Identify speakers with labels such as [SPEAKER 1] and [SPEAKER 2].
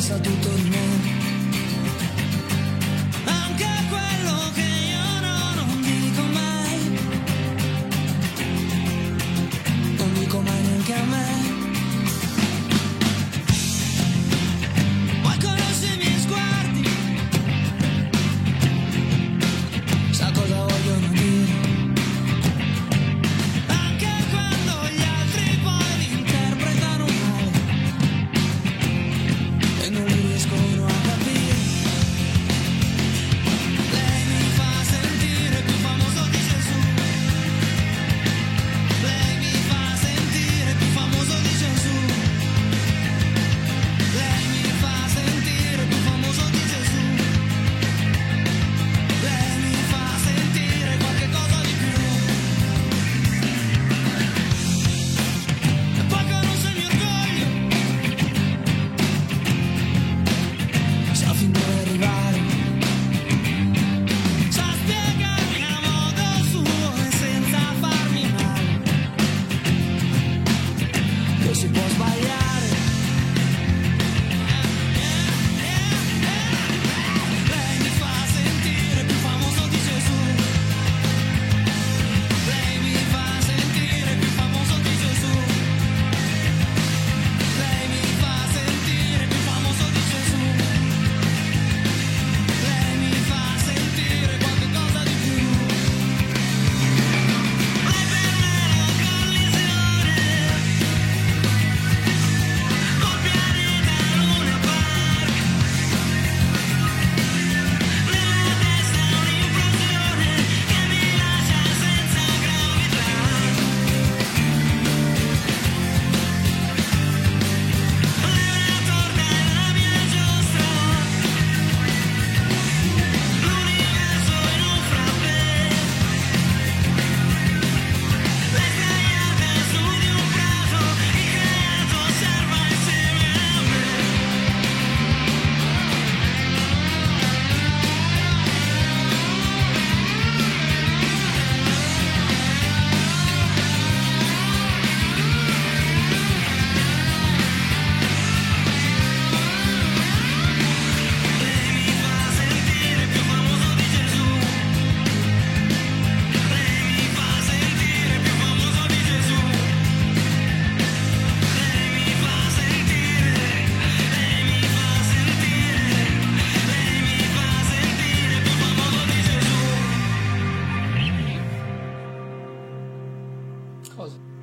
[SPEAKER 1] sa tutto di me. Anche quello che io non dico mai, non dico mai neanche a me. Poi conosce i miei sguardi, sa cosa vogliono dire. Anche quando gli altri poi li interpretano male e non li riescono a capire. Lei mi fa sentire più famoso di Gesù. Lei mi fa sentire più famoso di Gesù. Lei mi fa sentire più famoso di Gesù. Lei mi fa sentire qualche cosa di più. E poi conosce il mio orgoglio, sa fin dove arrivare, sa spiegarmi a modo suo e senza farmi male che si può sbagliare. Lei mi fa sentire più famoso di Gesù. Lei mi fa sentire più famoso di Gesù. Lei mi fa sentire più famoso di Gesù. Lei mi fa sentire qualche cosa di più. Lei per me è la collisione col pianeta Luna Park. Nella testa un'implosione che mi lascia senza gravità. Lei è una torta e la mia giostra, l'universo in un frappè. Lei sdraiata su di un prato, il creato osserva insieme a me. Lei mi fa sentire più famoso di Gesù. Lei mi fa sentire più famoso di Gesù. Lei mi fa sentire, lei mi fa sentire, lei mi fa sentire più famoso di Gesù.
[SPEAKER 2] Cosa?